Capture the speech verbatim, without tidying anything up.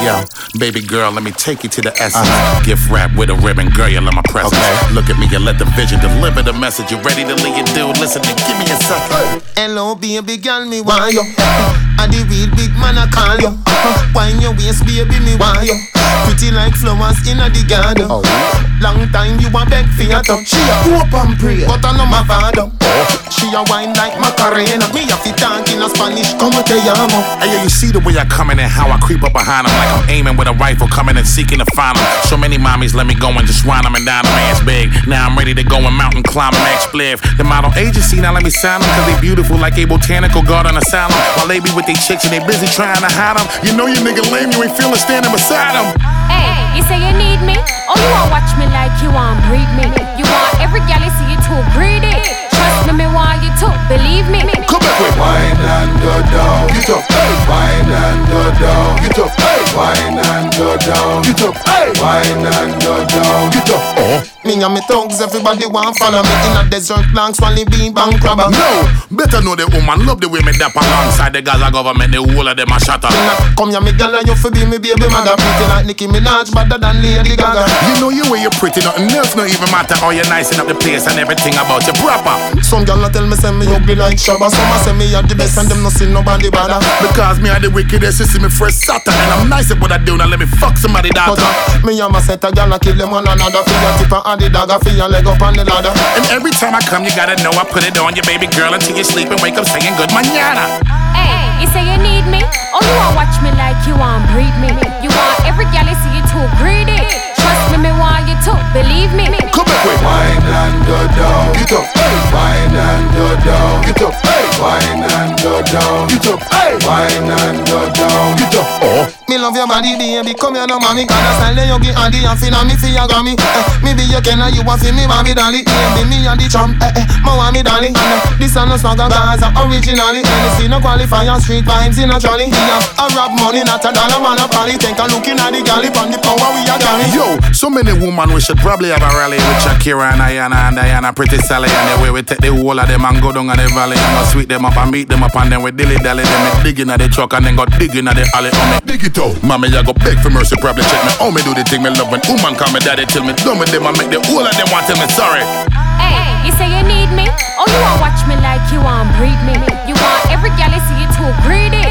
Yo, baby girl, let me take you to the essence. Uh-huh. Gift wrap with a ribbon, girl, you love my presence. Okay. Look at me and let the vision deliver the message. You ready to leave your dude? Listen and give me a second. Hello, baby girl, me want you. I the real big man, I call you. Wine your waist, baby, me want you. Pretty like flowers in the garden. Oh. Long time you want beg for your touch. She a hope and pray, but I know my father. She a wine like Macarena. Me a fit talk in a Spanish, como te llamo. Hey, yo, you see the way I come in and how I creep up behind them, like I'm aiming with a rifle, coming and seeking to find them. So many mommies let me go and just wind them and down them ass big. Now I'm ready to go and mountain climb and explode. The model agency now let me sign them, cause they beautiful like a botanical garden asylum. While they be with they chicks and they busy trying to hide them. You know you nigga lame, you ain't feeling standing beside them. Hey, you say you need me? Oh, you want watch me like you want breed me. You want every gal you see you too greedy. Trust me, me want you to believe me. Come back with wine and go down. Get up, hey. Wine and go down. Get up, hey. Wine and go down. Get up, hey. Wine and go down. Get up. Oh. Me and me thugs, everybody want follow me in a desert long swally bean bank crabber. No, better know the woman love the way me dap alongside the Gaza government. The whole of them a shatter. Come here, me girl, and you fi be me baby mother. Pretty like Nicki Minaj, better than Lady Gaga. You know you way you're pretty, nothing else no even matter. How you nicing up the place and everything about you proper. Some girl tell me say me ugly like Shabba. Some a say me are the best and them no see nobody bother. Because me are the wickedest, you see me first Saturn. And I'm nice at what I do, now let me fuck somebody daughter. Me and my set a girl and kill them one another. For your tip and the dagger, for your leg up on the ladder. And every time I come, you gotta know I put it on you, baby girl, until you sleep and wake up saying good mañana. Hey, you say you need me? Oh, you want watch me like you want breed me. You want every gal you see you too greedy. Trust me, me want you to believe me. Come back with wine and go down. Get up, hey. Wine and go down. Get up, hey. Wine and go down. Get up, hey. Wine and go down. Get up, oh. Me love your body, baby, come here no mommy. Cause I style you get handy and finna me for your grammy. eh, Me be your Kenna, you want fi me mommy dolly. Baby, me and the champ, eh, eh, mo want me dolly. And uh, this a no swagger, Gaza originally. Anything no qualifier, street vibes in a trolley. We have a rap money, not a dollar monopoly. Take a look in at the galley, on the power we are carry. Yo, so many women we should probably have a rally with Shakira and Ayana and Diana, Pretty Sally. And the way we take the whole of them and go down in the valley. And go sweep them up and beat them up and then we dilly dally. Then we digging at the truck and then go digging at the alley. On me dig it out. Mommy, I go beg for mercy, probably check me. Oh, me do the thing me love when woman call me daddy. Till me done with them and make the whole of them want tell me sorry. Hey, you say you need me? Oh, you want watch me like you want breed me. You want every gal you see you too greedy.